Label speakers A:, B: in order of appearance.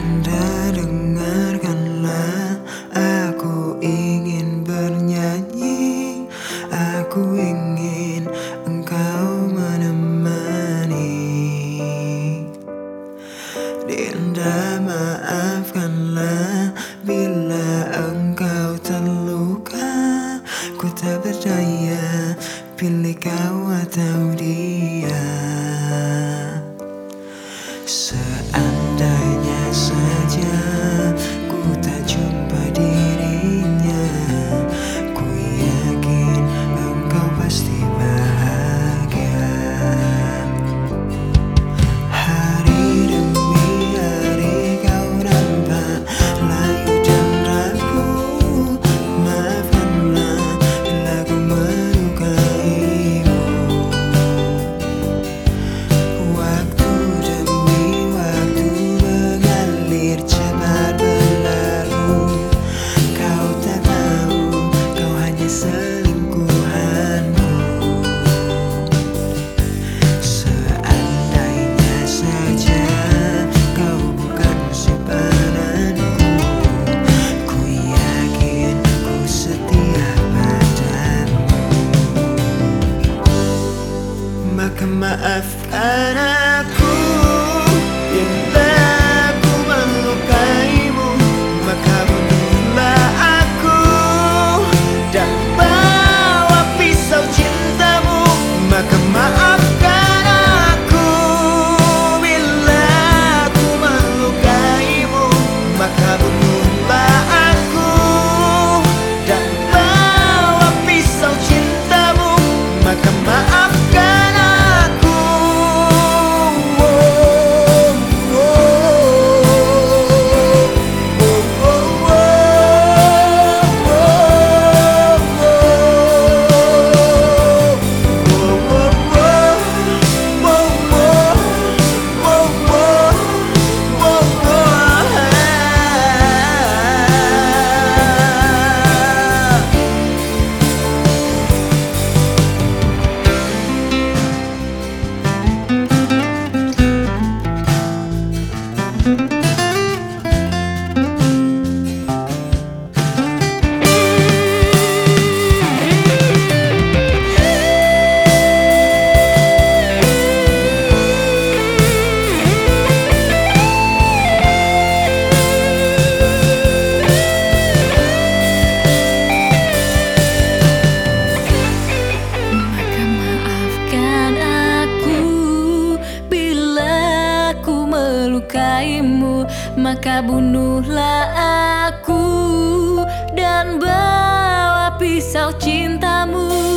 A: Dinda, dengarkanlah, aku ingin bernyanyi, aku ingin engkau menemani. Dinda, maafkanlah bila engkau terluka, ku tak berdaya, pilih kau atau dia. Seandainya saja ku tak jumpa dirinya, ku yakin engkau pasti bahagia. Hari demi hari kau nampak layu dan rapuh, maafkanlah bila ku melukaimu. Waktu demi waktu mengalir cepat berlalu, kau tak tahu kau hanya selingkuhanku. Seandainya saja kau bukan simpananku, ku yakin ku setia padamu. Maka maafkan aku bila aku melukaimu, maka bunuhlah aku dan bawa pisau cintamu. Maka maafkan aku bila aku melukaimu, maka bunuhlah aku dan bawa pisau cintamu. Maka maafkan aku.
B: Maka bunuhlah aku dan bawa pisau cintamu.